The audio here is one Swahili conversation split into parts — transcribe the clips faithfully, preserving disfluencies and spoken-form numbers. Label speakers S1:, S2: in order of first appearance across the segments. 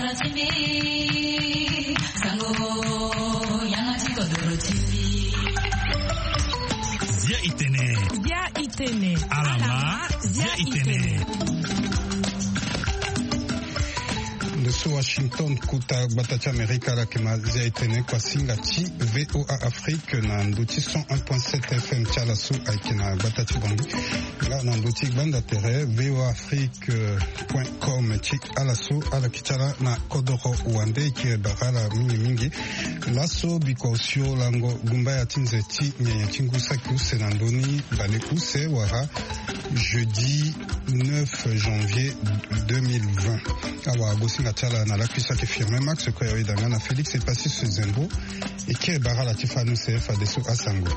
S1: Zia Itene.
S2: Zia Itene.
S1: Alama. Zia Itene.
S3: Ndoso Washington kuta batacha Amerika la kema Zia Itene kwa singa chi V O A Afrique na ndoti cent un point sept F M chalasu aikena batachi bangi. Là na ndoti banda tere V O A Afrique point com chi alaso ala kichala na kodoro uande ki barala mingi mingi. Laso bikosio lango gumba ya tinze ti nyanya chingusa kiuse na ndoni bale use wara jeudi neuf janvier deux mille vingt. Awa gosinga tala na la kuisa ki firme Max ko yawe danga na Félix et passé ce zembo et qui barala tifanu C F adesso asango.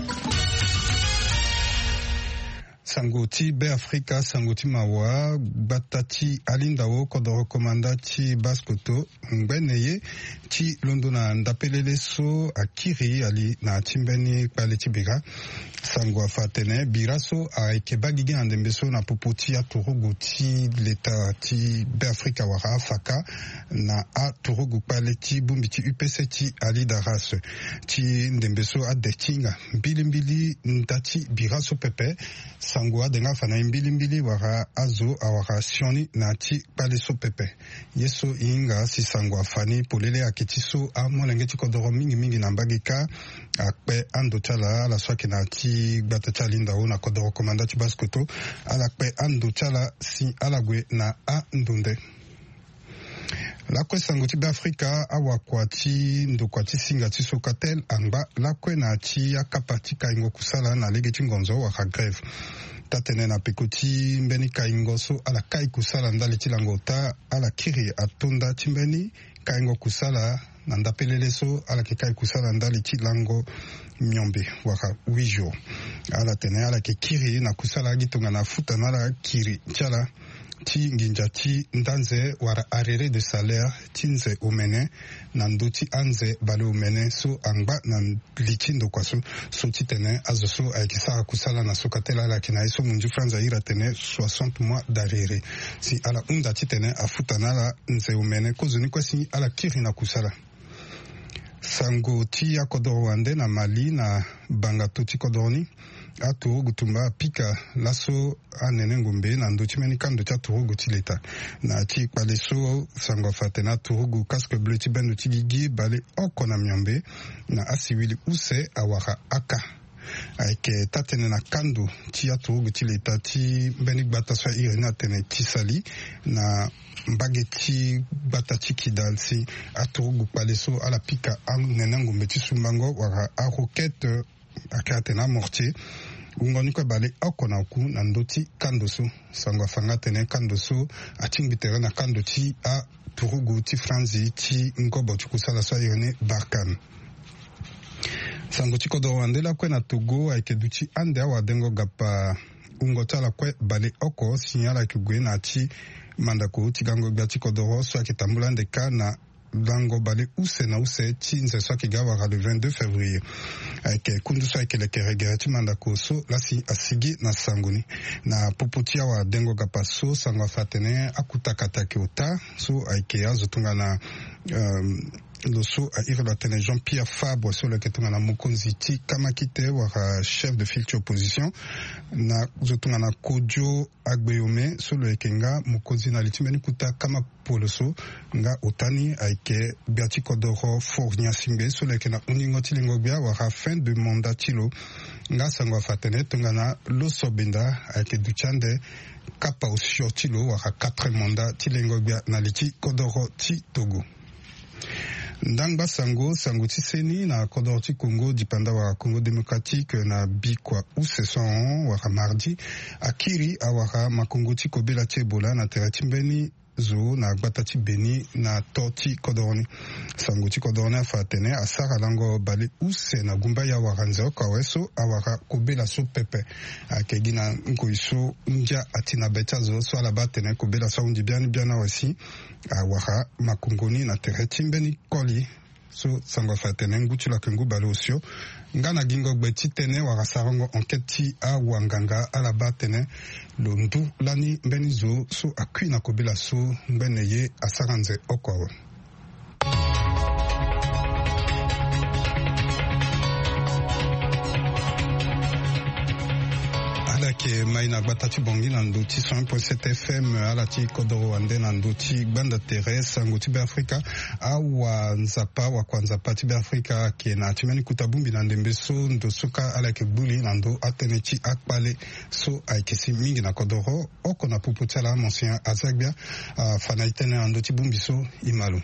S3: Sangoti Be Africa Sangoti Mawa Batati Alindawo Kodoro Komanda Ti Baskoto Ngbeneye Ti Londona Ndapelele So Akiri Ali Na Timbeni Paleti Biga Sangwa Fatene Biraso Aike Bagigi Andembeso Na Popoti Aturugu Ti Leta Ti Be Africa Wara Faka Na Aturugu Paleti Bumbiti U P C Ti Ali Daras Ti Ndembeso Adetinga Mbilimbili Ndati Biraso Pepe Sangwa denga fana mbili mbili wara azo awara sioni na ti paleso pepe yeso inga si sangwa fani polele aketiso a molenge ti kodoro mingi mingi na mbagika akpe ando chala la swaki na ti gbata linda o na kodoro komanda ti baskoto ala kpe ando chala si alagwe na a ndonde. La kwe sangoti Be Africa awa kwa ti ndo kwa ti singa ti sokatel angba la kwe na ti akapati ka ingo kusala na lege ti ngonzo waka greve tatene na pekoti mbeni ka ingo so ala kai kusala ndali ti langota ala kiri atonda ti mbeni ka ingo kusala na ndapelele so ala ke kai kusala ndali ti lango myombe waka huit jours ala tene ala ke kiri na kusala gitonga na futa na la kiri tiala ti nginja ti ndanze wara arere de salaire ti nze omene na ndoti anze bale omene so angba na lichi ndo kwa so so ti tene azo so aikisaka kusala na sokatela ala kina iso munju franza ira tene soixante mois d'arere si ala unda ti tene afuta na la nze omene kozoni kwa si ala kiri na kusala. Sango ti ya kodoro wande na Mali na bangato ti kodorni a Turugu tumba pika laso anene ngombe na ndo chimeni kando cha Turugu ti leta na ti pale so sango fatena Turugu casque bleu ti bendo ti gigi bale oko na myombe na asiwili use awara aka aike tatene na kando ti ya Turugu ti leta ti beni gbata so irina tene ti sali na mbage ti gbata ti kidal si a Turugu pale so ala pika anene ngombe ti sumbango wara a roquette akate na mortier ungoni kwa bale oko na ku na ndoti kando so sangwa fanga tene kando so atingbitere na kando ti a Turugu ti franzi ti ngobo ti kusala so yone barkan sango ti kodoro wandela kwe na Togo aike duti ande awa dengo gapa ungo tala kwe bale oko signala ki gwe na ti mandako ti gango gba ti kodoro so ake tambula ndeka na lango bale use na use ti nze so ake ga wara le vingt-deux février aike kundu so ayeke leke regere ti mandako so lasi asigi na sangoni na popo ti awa dengo ga pa so sango afa tene akutaka taki ota so ayeke azo tunga na um, lo so airi lo atene Jean-Pierre Fabre so leke tunga na mokonzi ti kamaki te wara chef de file ti opposition na zo tunga na Kodjo Agbeyome so lo yeke nga mokonzi na li ti mbeni kuta kama polo so nga otani ayeke gbia ti kodoro for nyasimbe so leke na uningo ti lingo gbia wara fin de mandat ti lo nga sango afa tene tunga na lo so benda ayeke duti ande kapa osio ti lo wara quatre mandat ti lingo gbia na li ti kodoro ti Togo. Ndangba sango sango ti seni na kodoro ti Congo dipanda wara Congo démocratique na bikwa use son wara mardi akiri awara makongo ti kobela ti ebola na tere ti mbeni zo na gbata ti Beni na to ti kodoroni sango ti kodoroni afa tene asara lango bale use na gumba ya wara nze oko awe so awara kobela so pepe ayeke gi na nkoi so ndia ati na be ti azo so ala ba tene kobela so ahunzi biani biani awe si awara makongoni na tere ti mbeni koli so sango fa tene ngutu la kengu balosio ngana gingo gbeti tene wa sarongo enquête a wanganga ala batene lo ndu lani benizo so akwina kobela so mbeneye asaranze okoro. Ke maina batati bongi na ndoti cent un point sept F M alati kodoro ande na ndoti banda terrestre ngoti be Afrika awa nzapa wa kwanza pati be Afrika ke na timeni kutabumbi na ndembeso ndosuka ala ke buli na ndo atenechi akpale so aikesi mingi na kodoro oko na puputela monsieur Azagbia uh, fanaitene na ndoti bumbi so imalu.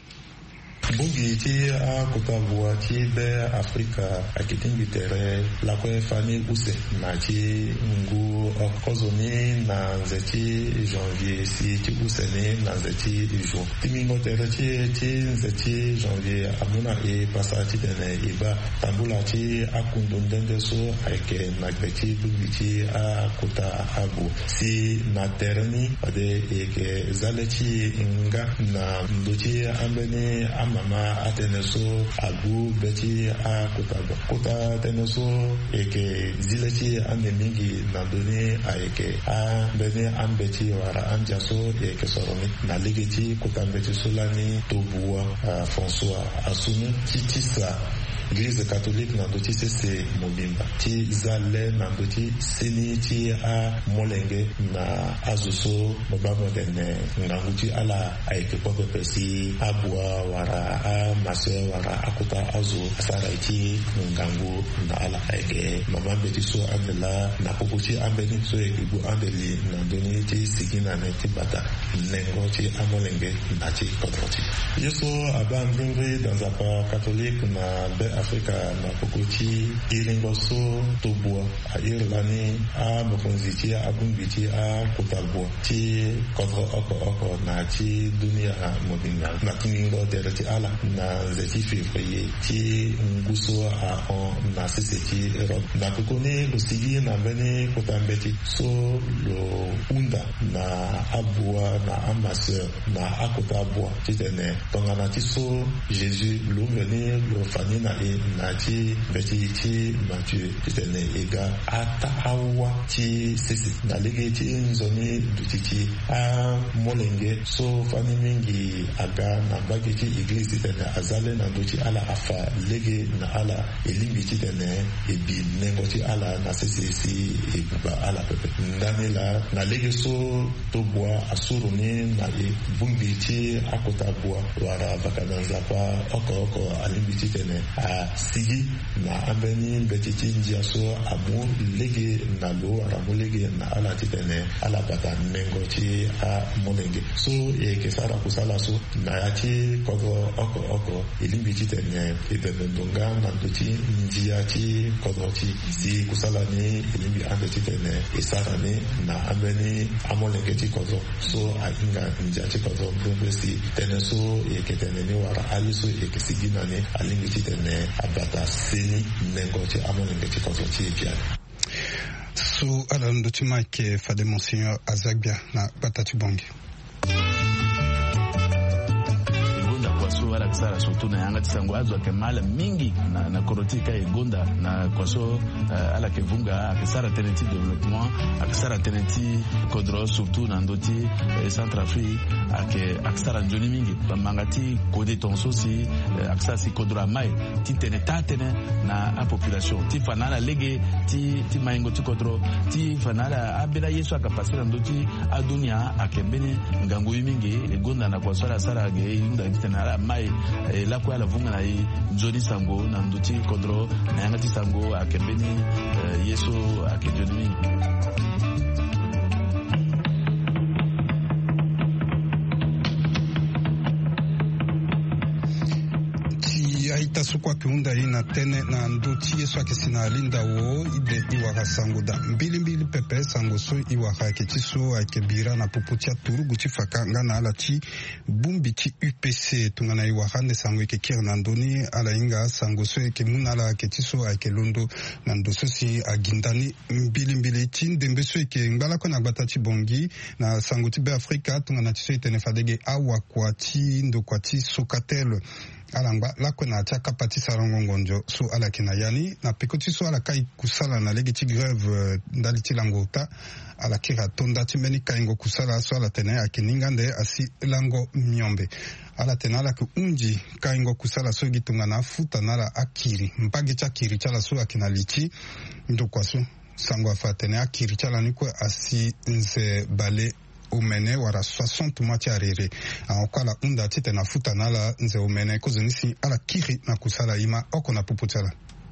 S2: Bungi ti a kutavua ti be Afrika akitingi tere la kwe fani use na ti ngu okozoni na nzeti janvier si ti use ni na nzeti juin. Timingo tere ti ti nzeti janvier amuna e pasati tene iba tambula ti akundundende so aike nagbeti bungi ti a kuta abu si na tereni ade eke zaleti nga na ndochi ambeni am mama ateneso agu beti a kutaba kuta teneso eke zileti ande mingi na doni a eke a bene ambeti wara anjaso eke soroni na legeti kuta beti solani tobua François asunu titisa Église catholique nandoti sese mobimba ti zale nandoti seni ti a molenge na azuso mobamo dene nganguti ala aike pope pesi abua wara a mase wara akuta azu asara iti ngangu na ala aike mama beti so andela na pokuti ambeni so ekibu andeli nandoni ti sigina ne ti bata nengo ti amolenge na ti kodroti yeso aban bringri dans un pas catholique na be Afrika na pokoti iringoso tobua a irlani a mokonziti a bumbiti a kotalbo ti kodro oko oko na ti dunia mobinga na tingingo dereti ala na zeti février ti nguso a on na seseti Europe na pokoni lo sigi na bene kotambeti so lo unda na abua na ambassadeur na akotabua ti tene tongana ti so Jésus lo veni lo fani na e na ti beti ti Mathieu ti tene ega ata awa ti sisi na lege ti nzoni dutiti a molenge so fani mingi aga na bagi ti église ti tene azale na duti ala afa lege na ala elimbi ti tene ebi nengo ti ala na sisi si ebuba ala pepe ndani la na lege so tobua asuru ni na e bumbi ti akota bua wara bakana zapa oko oko alimbi ti tene a sigi na ambeni betiti njia so amu lege na lo aramu lege na ala ti tene ala bata nengo ti a molenge so e kesara kusala so na ya ti kodo oko oko elimbi ti tene ebebe ndonga na ndoti njia ti kodo ti si kusala ni elimbi ambe ti tene esara ni na ambeni amolenge ti kodo so a inga njia ti kodo mbembe si tene so e ketene ni wara ali so e kesigi na ni alimbi ti tene abata seni nengo ti amolenge ti kodo ti epiane
S3: so ala ndoti make fade Monseigneur Azagbia na batatu bongi
S4: kwaso wala kisara surtout na yanga tisango azwa ke mala mingi na na korotika egonda na kwaso uh, ala ke vunga akisara teneti développement akisara teneti kodro surtout na ndoti eh, Centrafrique ake akisara njoni mingi bamangati kode tonso si eh, akisara si kodro mai ti tene tatene na a population ti fanala lege ti ti maingo ti kodro ti fanala abela yesu akapasira ndoti adunia akembene ngango mingi egonda na kwaso ala sara ge yunda tena ala mai eh, la kwa la vunga na i Johnny Sango na nduti kodro na yanga ti Sango akembeni eh, yeso akejoni
S3: aita sukwa kiunda ina tene na nduti yesu akisina alinda wo ide iwaka sango da mbili mbili pepe sango so iwaka kechiso akebira na puputia turugu chifaka ngana ala chi bumbi chi U P C tungana iwaka nde sango eke kir na ndoni ala inga sango so eke muna ala kechiso ake londo na ndoso si agindani mbili mbili chi ndembe so eke ngbala kona gbata chi bongi na sango ti be Afrika tungana chiso itene fadege awa kwa chi ndo kwa chi sokatelo alangba lakwe na tia kapati sarango ngonjo so ala kina yani na pekoti so ala kai kusala na legi ti grève ndali ti langota ala kira tonda ti meni kaingo kusala so ala tene akiningande asi lango miombe ala tena ala ku unji kaingo kusala so gitunga na futa nala akiri mpagi cha kiri chala so akina lichi ndo kwaso sango afatene akiri chala nikwe asi nze bale umene wara soixante mati arere aokala unda tite na futa nala nze umene kozonisi ala kiri na kusala ima oko na puputsala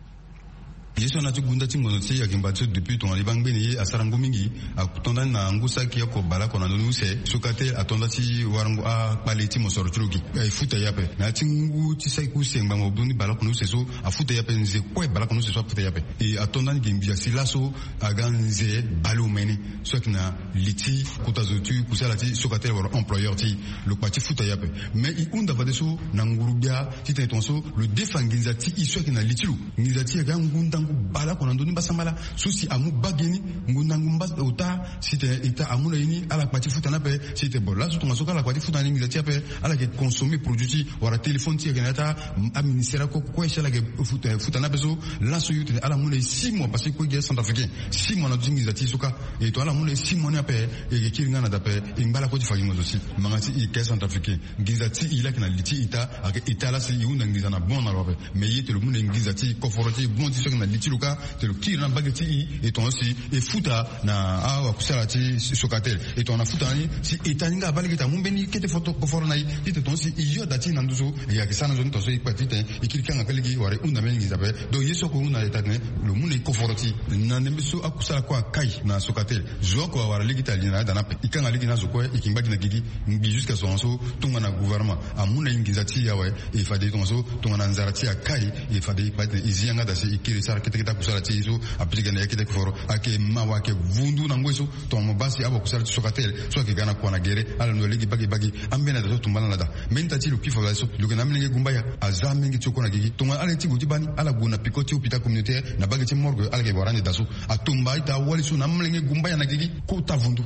S5: yeso na tugunda tingono tsi ya kimbatso depuis ton ali bangbeni asarango mingi atonda na ngusa ki yako bala kona no use sukate atonda ti warango a paleti mo soro truki e futa yape na tingu ti sai ku semba mo buni bala kona use so a futa yape nze ko bala kona use so futa yape e atonda ni gimbia silaso aganze balo meni so kina liti kutazo tu kusala ti sukate waro employeur ti le parti futa yape mais i unda va deso na ngurubia ti tentonso le defanginza ti iso kina litilu ngizati ga ngunda bala kona ndoni basambala susi amu bageni ngundangu mbas ota site eta amuna yini ala kwati futa na pe site bola so tunga soka la kwati futa ni ngizati pe ala ke consommer produit wara téléphone ti genata a ministère ko ko eshala ke futa futa na peso la so yute ala muna six mois parce que ko ge centrafricain six mois na ngizati soka et to ala muna six mois na pe e ke kiringa na dape imbala ko ti fagingo aussi mangati i ke centrafricain ngizati ila kana liti ita ake itala si yunda ngizana bon na robe mais yete le muna ngizati ko foroti bon ti soka litiluka te lo kiri na bageti et ton aussi et futa na awa kusala ti sokatel et ton na futa ni si etaninga baligeta mumbeni kete foto ko forna yi te ton si iyo dati na nduzo ya kisana zoni to so ipatite ikirikanga peligi ware unda mengi zabe do yeso ko una etane lo mune ko foroti na nembeso akusala kwa kai na sokatel zoko wara ligita lina dana pe ikanga ligi na zoko ikimbaki na gigi mbi jusqu'à son so tunga na gouvernement amuna ingizati yawe e fade ton so tunga na nzarati akai e fade patne izianga dasi ikiri sara kita kusala ti so applique na yakite kuforo ake mawa ke vundu na ngweso to mobasi abo kusala sokatel so ke gana kwa na gere ala no legi bagi bagi ambena da so tumbala na da menta ti lu kifa la so lu kana mlenge gumbaya azame ngi tsoko na gigi to ala ti guti bani ala guna pikoti hôpital communautaire na bagi ti morgue ala ke warani da so atumba ita wali so na mlenge gumbaya na gigi ko ta vundu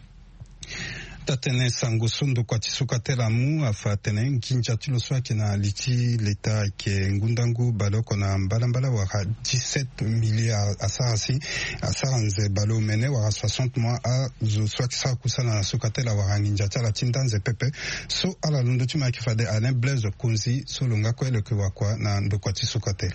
S3: tatene sango sondo kwa tisukatela mu afa tene nkinja tilo swaki na liti leta ke ngundangu baloko na mbalambala waka dix-sept milliards asarasi asaranze balo mene waka soixante mois a zo swaki sa kusala na sukatela waka nginja tala tindanze pepe so ala lundo tima kifade Alain Blaise Konzi so longa kwa ele kwa kwa na ndo kwa tisukatela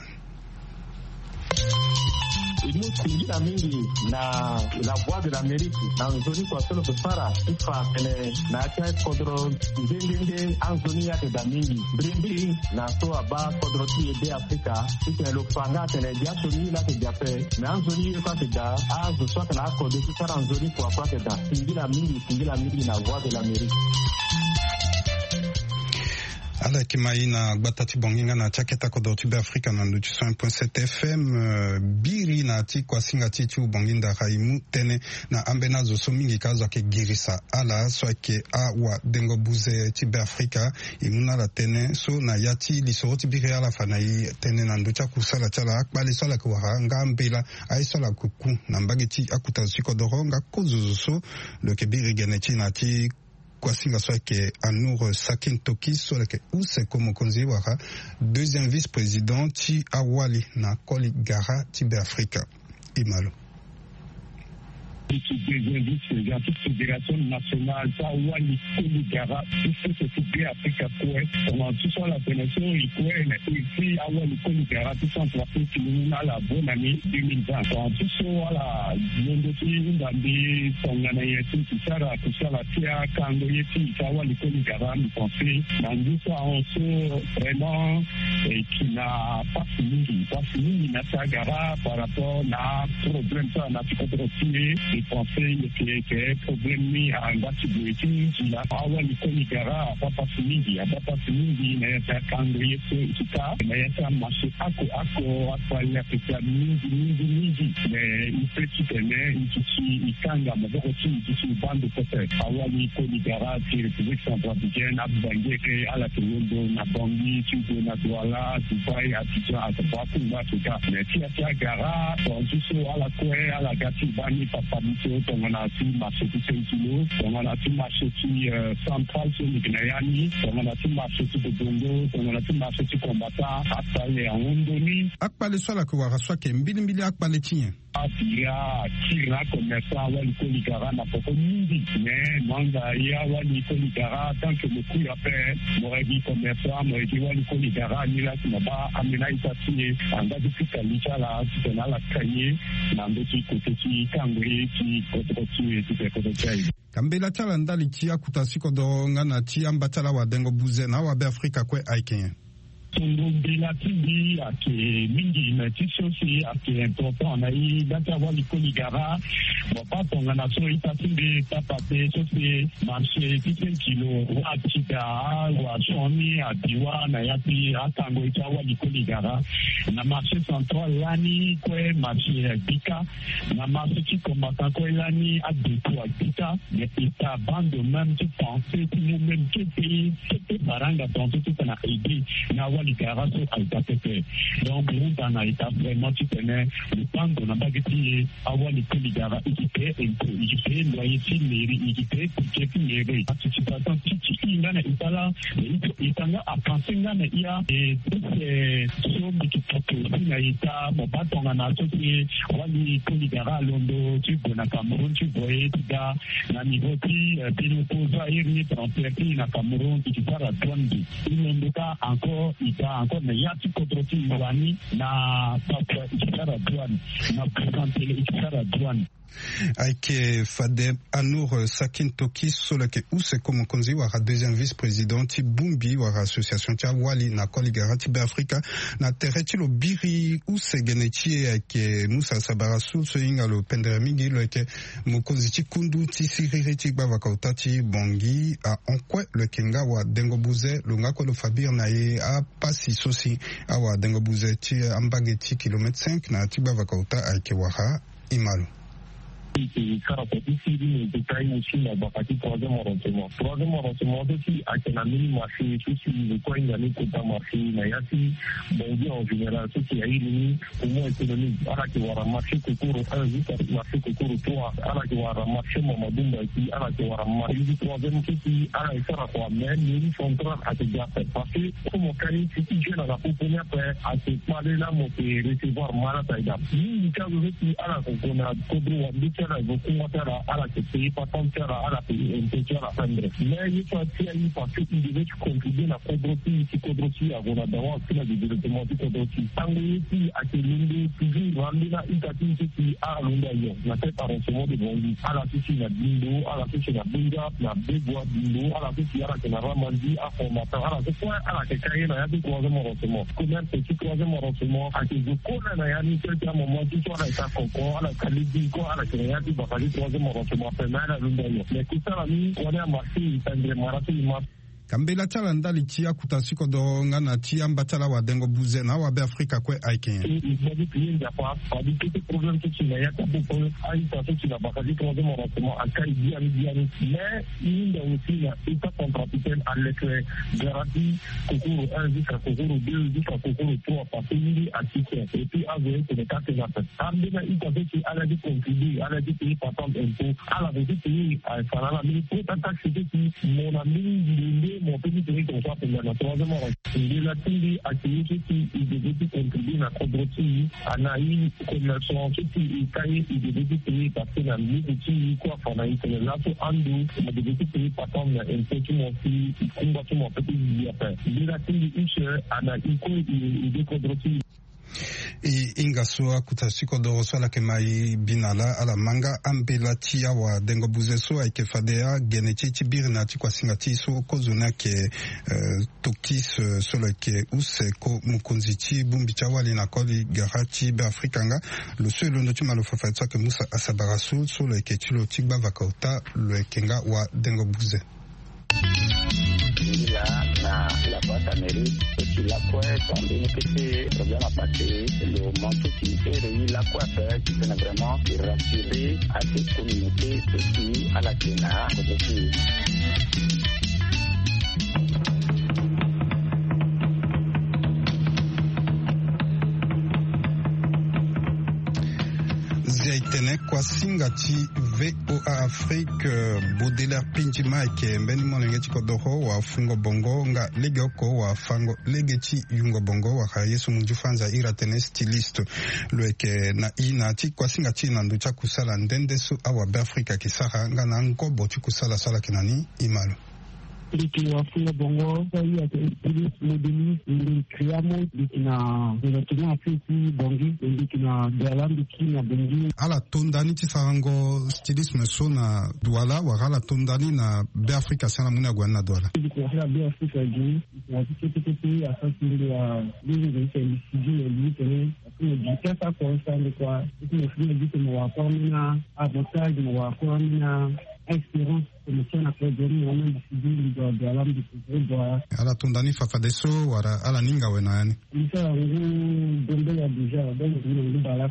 S6: iliyosingira mingi na la voix de l'Amérique na nzoni kwa solo kusara ifa pele na acha kodro ndenge anzoni yake da mingi brindi na so aba kodro ti ebe Afrika ite lo panga tele jasho ni la ke jape na anzoni kwa ke da azu so na kodro kusara anzoni kwa kwa ke da singira mingi singira mingi na voix de l'Amérique
S3: ala kimai na gbatati bonginga na chaketa ko dotu be Afrika na ndu cent point sept F M uh, biri na ti kwa singa ti chu bonginda raimu tene na ambena zo so mingi kazo ke girisa ala so ke a wa dengo buze ti be Afrika imuna la tene so na yati lisoro ti biri ala fanai tene na ndu cha kusala chala akbali so la kwa ngambela ai so la kuku na mbageti akuta siko doronga kozo so le ke biri geneti na ti kwa singa so ke Anour Sakin Toki so ke use komo konzi waka deuxième vice-président ti awali na Koli Gara ti be Afrika imalo
S7: la fédération nationale Tawali Koligara il faut se faire Africa quoi pendant tout ça la fédération il quoi et puis Awali Koligara tout ça pour finir la bonne année deux mille vingt pendant tout ça la monde qui ndambi songana yetu kisara kusala tia kando yetu Tawali Koligara nous penser dans tout ça on se vraiment et qui n'a pas fini pas fini na sagara par rapport à problème ça na psychothérapie et penser que que problème ni anga tibweti la awa ni Koligara papa fini papa fini na ya kando yetu kita na ya marché ako ako afanya pesa mingi mingi mingi mais il peut qui tenait une petite ikanga maboko ti ti bande peut awa ni Koligara qui République centrafricaine abangeke ala tundo na bangi tu na Douala Dubai Abidjan Abakou na tuka mais ti ya gara on tout ça ala quoi ala gati bani papa biso tongana ti marché ti cinq kilos tongana ti marché ti central so Mignayani tongana ti marché ti Bodongo tongana ti marché ti Kombata atale Ondoni
S3: akpale swala ko wara swake mbili mbili akpale tinye
S7: ya kira commerçant wali koligara na poko mingi mais manga ya wali koligara tant que le coup appel m'aurait dit commerçant m'aurait dit wali koligara ni la kinaba amena itati anga difika licha la tena la kanye na mbeti koteti kangwe ti kototi ti kototi
S3: kambela tala ndali ti akutasiko do ngana ti ambatala wa dengo buze na wa be Afrika kwe aiken
S7: Tongobela tibi ake mingi na tisosi ake important na i data wali koligara bapa tonga na so itatimbe tapate sosi marché tisen kilo wa chita wa shoni adiwa na yati atango ita wali koligara na marché central lani kwe marché bika na marché qui combattant kwe lani adepo bika mais ita bande même tu penser tu nous même que pays que baranga dans tout na aider na ligara so alitapepe donc Burundi na ita vraiment tu connais le temps de nabagiti awali ligara ikipe ento ikipe loyer ti mairie ikipe budget mairie participation ti ngana itala itanga apanse ngana ia et so mikitoto na ita mobatonga na so ti wali ligara londo tu bona Cameroun tu boye tiga na niveau ti pilotoza irni transfert na Cameroun qui sera douane il ka encore ita encore na yati kodroti wani na papa ikara douane na présenter ikara douane
S3: Aike Fadeb Anour Sakin Toki Solake Use comme konzi wara deuxième vice-président ti Bumbi wara association tia wali na koligara ti be Afrika na tereti lo biri Use geneti aike Musa Sabarasu so inga lo pendere mingi lo aike mokonzi ti kundu ti siriri ti gbava kauta ti bongi a onkwe lo kenga wa dengo buze lo nga ko lo fabir na ye a pasi sosi a wa dengo buze ti ambage ti kilomètre cinq na ti gbava kauta aike wara imalo
S6: qui caractérise les détails aussi la bakati troisième arrondissement. Troisième arrondissement aussi à Kenamini marché, ceci le coin d'année Kota marché, Nayati, Bongi en général, ce qui a eu pour moi économique, à la qui va marché Kokoro un, jusqu'à marché Kokoro trois, à la qui va marché Mamadou ici, à la qui va marché du troisième qui à la faire à quoi, mais nous central à te garder. Parce que comme on connaît, c'est qui jeune à la première paix, à te parler là, mon recevoir Malataïda. Nous, nous, quand vous êtes à la qu'on a Kodro, la vokumatara ala kesi patantara ala intejara andre mais il faut atier parce qu'il devait contribuer la kodroti qui kodroti à vona dawa kila développement du kodroti tangi à kelinde toujours rambina itati qui a longa yo la tête arrondissement de bongi ala kisi na bindo ala kisi na binga na begwa bindo ala kisi ala que na ramandi a formata ala que quoi ala que kaye na ya du troisième arrondissement comment petit troisième arrondissement à que je connais na ya ni quelqu'un moment tu sois na ta koko ala kalidi ko ala que ya di bakali troisième arrondissement penal à l'undayo mais tout ça ami on est marché tendre marati ma
S3: kambela tala ndali tia kutasiko do ngana tia mbatala wa dengo buze na wa be Afrika kwe aiken
S6: il m'a dit qu'il y a pas pas du tout problème que tu n'as pas beaucoup ai ça tu n'as pas dit troisième arrondissement à kai dia dia mais il y a aussi la état contractuel à l'école garantie Kokoro un jusqu'à Kokoro deux jusqu'à Kokoro trois parce qu'il a six et puis avec les quatre nappes ambina il a fait à la dit contribuer à la dit payer patente impôt à la dit payer à ça la mais pour taxe c'était mon ami mon pays de qu'on soit pendant la troisième heure. Il a dit à qui il devait contribuer à Kodroti, à Naï, commerçant, qui il devait payer parce que la limite qui quoi pendant il se l'a fait en deux, il devait payer par temps un petit mon fils, combat mon petit il a fait. Il a dit une à Naï, il devait Kodroti.
S3: I ingasua kutasiko do swala kemai binala ala manga ambela tia wa dengo buzeso aike fadea geneti tibiri na tikwa singati so kozuna ke uh, tokis uh, solo ke use ko mukonzichi bumbi chawali na koli garati be afrikanga le seul no tima lo fafatsa ke Musa Asabarasul solo ke tilo tigba vakauta le kenga wa dengo buze
S8: na la boîte amérique et la quoi quand il était problème à passer le manteau qui est réuni la quoi faire qui peut vraiment rassurer à cette communauté aussi à la Kenya aussi.
S3: Zaite tene kwa singa ti V O A Afrique Baudelaire Pinjima eke mbeni molenge ti kodoro wa fungo bongo nga lege oko wa fango lege ti yungo bongo wa ka yesu munju fanza ira tene styliste lo eke na ina ti kwa singa ti na ndu cha kusala ndende su awa be Afrika kisara nga na ngobo ti kusala sala kinani imalo
S9: Liki wafunga bongo kwa hiyo atilis modeli ili kriamo liki na zilotuna afisi bongi liki na dialambi kina bongi
S3: ala tondani ti sarango stylisme so na douala wala tondani na be Afrika sana muna gwana douala
S9: liki wa be Afrika ji na tiki tiki asasi ndio ya lili ndio siji ndio tene kwa jikasa kwa sana kwa ndio ndio jitu mwa kwa mina abotage mwa kwa mina experience commission après demi on a décidé de de alam de de
S3: ala tondani fafadeso wala ala ninga wena yani
S9: isa ngu dombe ya deja donc ndio ndio bala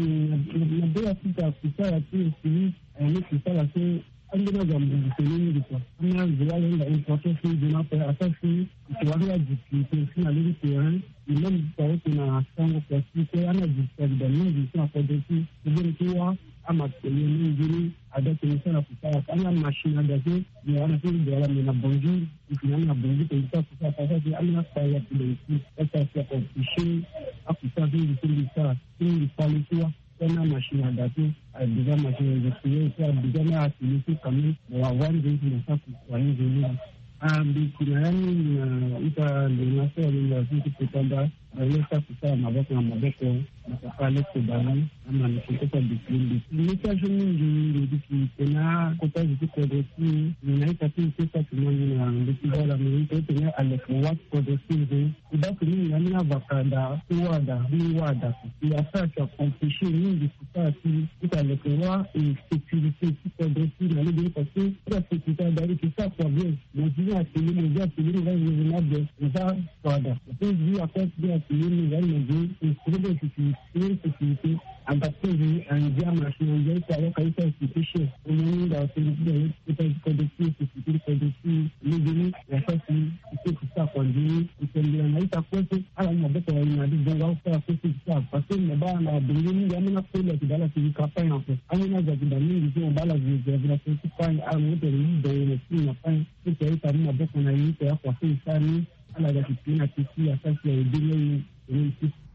S9: na bela sita kusala tu sili ni kusala tu angena jambo selini kwa na zile ndio importance de na pa asasi tuwaria discuter na le terrain même kwa kuna sango kwa siku ana discuter de mingi sana kwa desi ndio kwa ama nyingine adate sana kusala kama mashine ndaje ni anafiri dola na bonjour ikiana bonjour kwa kusala sasa amna saya polisi sasa kwa kushi akusa vile vile sana ili palisiwa na mashine ndaje adiga mashine ndaje kwa adiga na asili kama wa wanje ni sasa kwa hiyo ambi kuna yani na ita ndio ndio sisi kutanda leta kusala maboko na maboko na pale kubana ama ni kutoka dipindi message mingi ndio tena kwa hiyo kodesi ninaita tu pesa tumani na ndio la mimi tena alikuwa kodesi kubaki mimi na mina vakanda kuwada ni wada ya sasa competition mingi kusasa ita alikuwa security kodesi na ndio kwa sababu kwa security dari kisa kwa vile ndio kilimo ndio kilimo ndio ndio ndio wada ndio kwa sababu kilimo ndio ndio sécurité adaptée à un diable national qui a été institué au moment de la sécurité collective sécurité collective les la façon c'est que ça conduit c'est le naita kwetu ala maboko ya inadi bonga kwa kwetu ça parce que ne ba na bingine ya mna kule kidala kikapa hapo ana za kidani ndio bala vile vile kufanya au ndio ndio ile na fanya kitu ya ita maboko na yito ya kwa sasa ala za kipina kisi asasi ya udile ni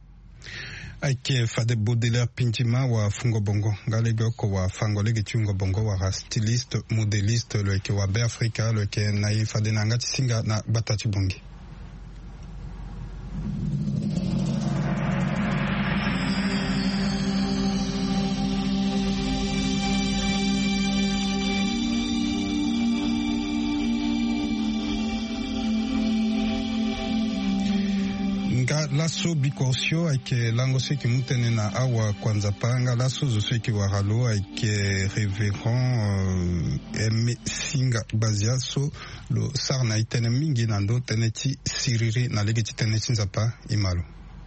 S3: ake fade Baudelaire Pinjima wa fungo bongo ngalege ko wa fango lege chungo bongo wa styliste modeliste lo ke wa be Afrika lo ke na fade nanga singa na batati bongi laso bikorsio ake lango seki mutene na awa kwanza panga laso zo seki waralo ake reverend eme singa baziaso lo sarna itene mingi nando teneti siriri na lege tene sinzapa imalo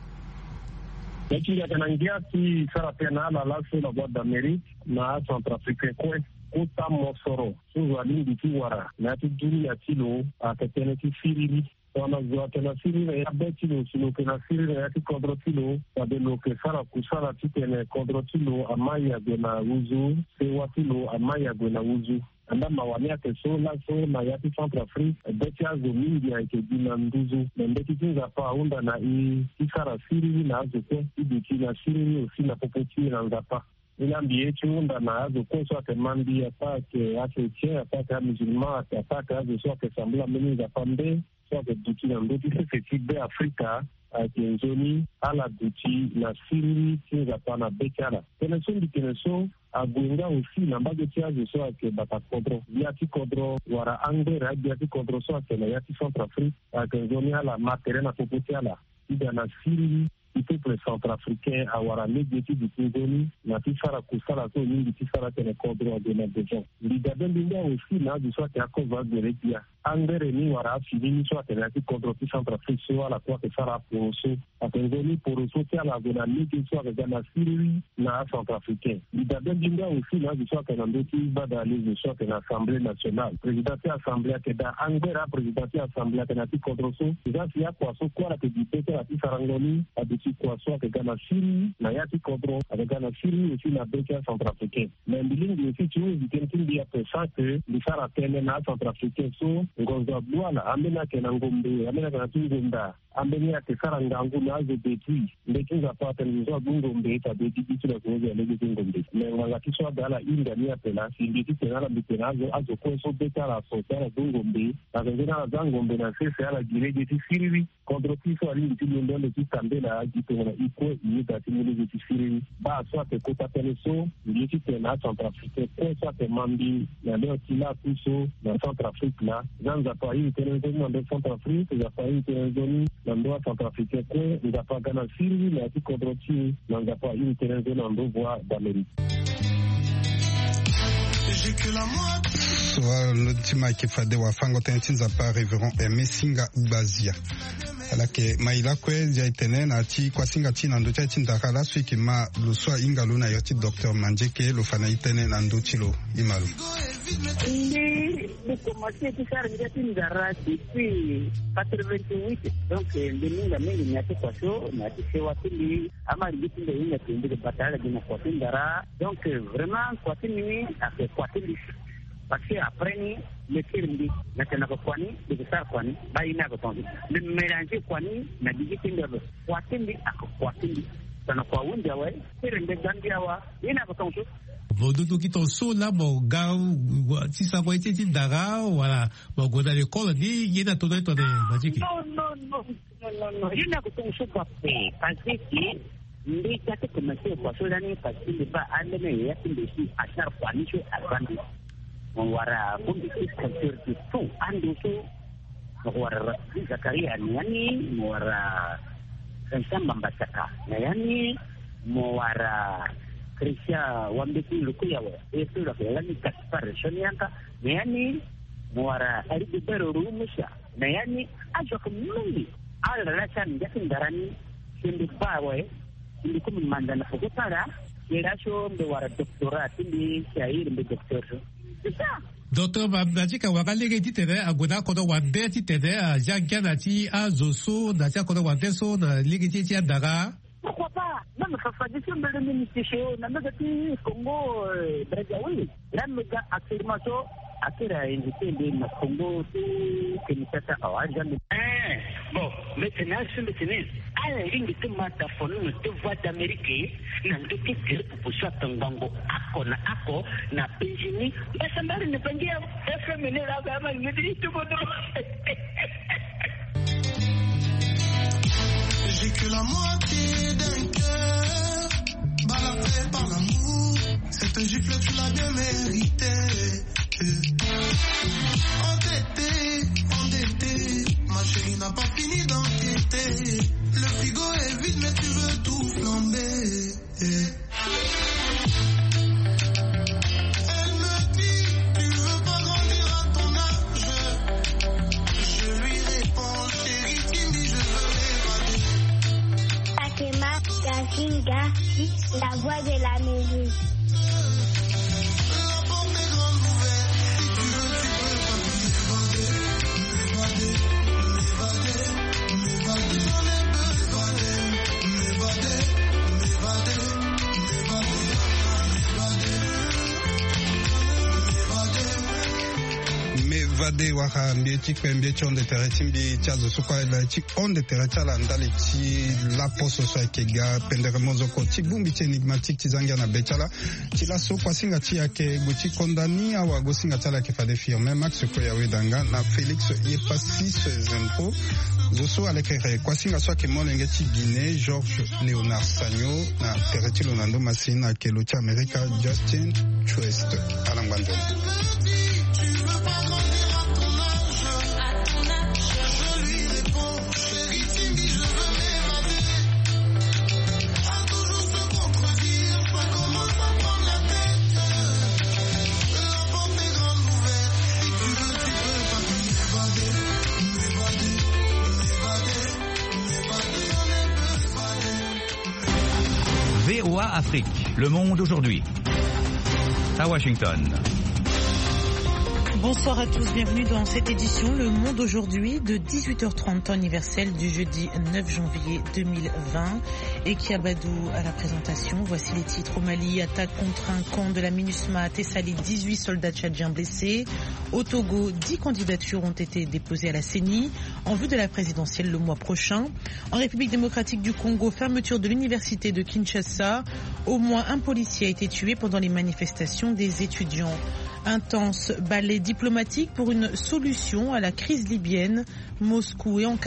S6: lakini akanangia ti sara tena la laso la boîte d'Amérique na Centrafrique kwe kuta mosoro suzo alingi tiwara na tijuri ya tilo akatene ti siriri wana zote na siri ya betilo silo kena siri ya ti kontrotilo wadelo ke sara kusara titene kontrotilo amaya gena uzu sewa tilo amaya gena uzu anda mawania ke so la so na ya ti Centrafrique betia zo mingi ya ke dina nduzu mbeki tinga pa unda na i sara siri na zote ibiki na siri osi na popoti na ngapa ila mbiechi unda na azo koso ake mandi atake ake che atake a musulman atake azo so ake sambula meni za pande so ake duki na ndoti se feti be Afrika ake nzoni ala duki na siri tinga pa na bekara tene so ndi tene so agwenga osi na mbago ti azo so ake bata kodro yati kodro wara angera yati kodro so ake na yati Centrafrique ake nzoni ala matere na popoti ala ida na siri peuple centrafricain awara legeti du Congoni na tisara kusala to nyingi tisara tene kodro de na dejon lidabe linga aussi na du soit ya kova geretia angere ni wara fini soit tene ti kodro ti Centrafrique so ala kwa ke sara poroso atengoni poroso ti ala de na legi soit ke na siri na centrafricain lidabe linga aussi na du soit ke na ndoti bada les soit ke na assemblée nationale président ti assemblée ke da angera président ti assemblée ke na ti kodro so za ya kwa so kwa la ke dipete la ti sarangoni adi aussi quoi soit que Ghana Syrie na yati kodro avec Ghana Syrie aussi na beka centrafricain mais bilingue aussi tu veux dire qu'il y a ça que les sara tele na centrafricain so ngoza bwana amena kena ngombe amena kana tungunda amena ke sara ngangu na zo betui ndekinga pata nizo ngombe ta beti bitu na kuoza lege ngombe mais nganga kiswa dala inda ni apela sindi tena la bitenazo azo ko so beta la so tena ngombe na ngena za ngombe na sese ala gireje ti siri contre piso ali ti ndole ti kambela ajitona iko yida ti mili ti siri ba so te kota teleso ndi ti tena centrafricain ko so te mambi na leo tila kuso na centrafrique là zanza pa hii tena ndio na centrafrique ya pa hii tena zoni na ndoa centrafricain ko nda pa Ghana Syrie na ti kodroti na nda pa hii tena zoni na ndoa d'Amérique.
S3: Soa l'ultima kifade wa fango tentinza pa Reverend Emesinga Ubazia. Alake maila kwe ya itene na ti kwa singa ti na ndocha ti ndakala swiki ma lo soa inga lo na yoti docteur Manjeke lo fana itene na ndochi lo imalu.
S10: Ndi bukomasi ti sara ndia ti ndara depuis quatre-vingt-huit donc ndinga mingi nyati kwa so na ti sewa ti ama ngiti ndio inga tindi batala dina kwa ndara donc vraiment kwa ti ni ake kwa ti parce que après ni le kirindi na tena kwa kwani de kwani baina kwa tongi le mélanger kwani na digiti ndio kwa tindi akwa tindi sana kwa wunda we kirindi gandia wa ina kwa tongi
S1: Vododo qui ton so là mon gars si ça va être dara voilà mon gars dans l'école dit il y a tout dans magique
S10: non non non non non il y a que ton so pas fait parce que ndi kati commencer kwa so dani parce que ba andene ya tindi si ashar kwani so albandi wara bundi culture di tu ando so wara Zakaria yani wara Nsamba Mbasaka na yani wara Krisha wambeki lukuya wa eto la yani Kaspar Shonianka na yani wara Aribero Rumusha na yani ajo kumuli ala rashan ngatin darani sindi bawe sindi kum mandana fukutara yerasho ndo wara doctorat ndi shairi mbe doctor.
S1: Docteur Mamajika wakalege titene aguna kono wande titene a jankiana ti a zoso na tia kono wande so na lege ti tia daga.
S10: Pourquoi pas? Même ça fait des choses de ministère na mega ti Congo Brazzaville. Là mega actuellement so akira invité de na Congo ti Kinshasa awaja. Eh bon, maintenant sur le tennis. Ala ringi te mata fonu te voix d'Amérique na ndoki kile pupusa tangango ako na ako na penjini basa mbali ne pangia F M ne la kama ngidi tu bodo.
S11: J'ai que la moitié d'un cœur baladé par l'amour. Cette gifle tu l'as bien mérité. Endetté, endetté, ma chérie n'a pas fini d'enquêter. Le frigo est vide mais tu veux tout flamber. Elle me dit tu veux pas grandir à ton âge. Je lui réponds chérie Timmy je veux m'évader.
S12: Akema Kasinga, la voix de l'Amérique.
S3: Vade waka mbie chikwe mbie chonde tere chimbi chazo sukwa ila chik onde tere chala ndali chi la poso so ekega pendere mozoko chibumbi chi enigmatique chizangia na bechala chila so kwa singa chi yake guchi kondani awa go singa chala kifade firme max ko ya wedanga na Felix Yepasis Zempo zoso alekere kwa singa so ke molenge chi Guinée Georges Léonard Sagno na tere chilo nando masina ke lo cha America Justin Twist alangwando.
S13: V O A Afrique, le monde aujourd'hui. À Washington.
S14: Bonsoir à tous, bienvenue dans cette édition Le Monde aujourd'hui de dix-huit heures trente, temps universel du jeudi neuf janvier deux mille vingt. Et Kiabadou à la présentation. Voici les titres. Au Mali, attaque contre un camp de la MINUSMA à Tessali, dix-huit soldats tchadiens blessés. Au Togo, dix candidatures ont été déposées à la C E N I en vue de la présidentielle le mois prochain. En République démocratique du Congo, fermeture de l'université de Kinshasa. Au moins un policier a été tué pendant les manifestations des étudiants. Intense balai diplomatique pour une solution à la crise libyenne. Moscou et Ankara